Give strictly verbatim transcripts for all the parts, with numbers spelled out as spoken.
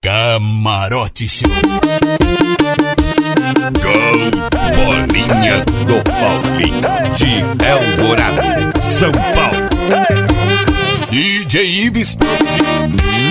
Camarote Show. Com Bolinha do Paulinho de Eldorado, São Paulo. D J Ives Produção.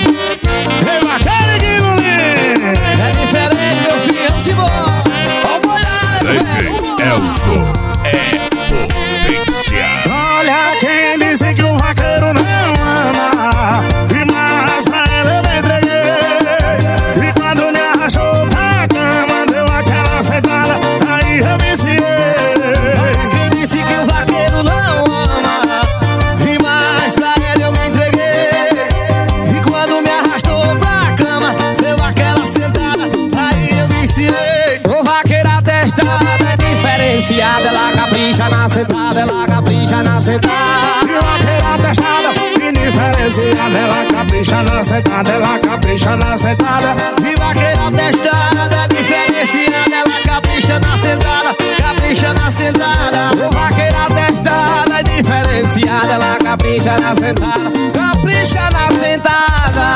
É diferente, meu filho, se for. D J Elson é potência. Olha quem disse que o vaqueiro não ama, e mais pra ele eu me entreguei. E quando me arrastou pra cama, deu aquela sentada, aí eu viciei. Olha quem disse que o vaqueiro não ama, e mais pra ele eu me entreguei. E quando me arrastou pra cama, deu aquela sentada, aí eu viciei. O vaqueiro atestado é diferenciado, ela capricha na sentada, ela capricha na sentada. E vaqueira testada, indiferenciada, ela capricha na sentada, ela capricha na sentada. E vaqueira testada, diferenciada, ela capricha na sentada, capricha na sentada. O vaqueira testada, diferenciada, ela capricha na sentada, capricha na sentada.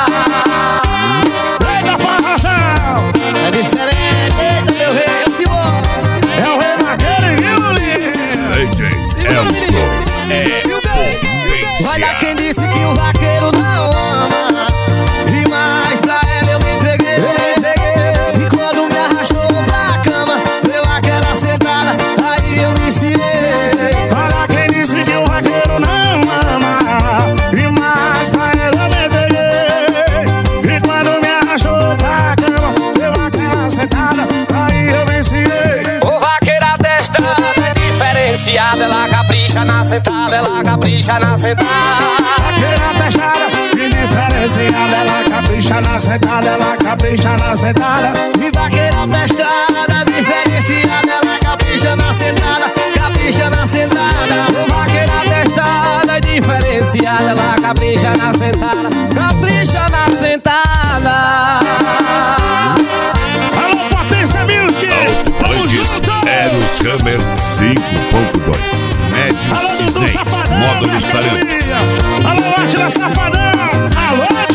Eita farração! É diferente, eita meu rei, eu se vou. É o rei vaqueiro e o lindo. D J Elson é potência. Olha quem disse que o vaqueiro não ama, e mais pra ela eu me entreguei, eu me entreguei. E quando me arrastou pra cama, deu aquela sentada, aí eu viciei. Olha quem disse que o vaqueiro não ama, e mais pra ele eu me entreguei. E quando me arrastou pra cama, deu aquela sentada, aí eu viciei. O vaqueiro atestado é diferenciado, ela capricha na sentada, ela capricha na sentada. Vaqueira testada, indiferenciada, ela capricha na sentada, ela capricha na sentada. E vaqueira testada, diferenciada, ela capricha na sentada, capricha na sentada. O vaqueiro atestada, diferenciada, ela capricha na sentada, capricha na sentada. Alô, Potência Music! Tamo Antes, junto! Eros Hammer cinco ponto dois. Alô, Médios Dudu Snake, Safadão! módulos minha talentos. categoria. Alô, Atila Safadão! Alô,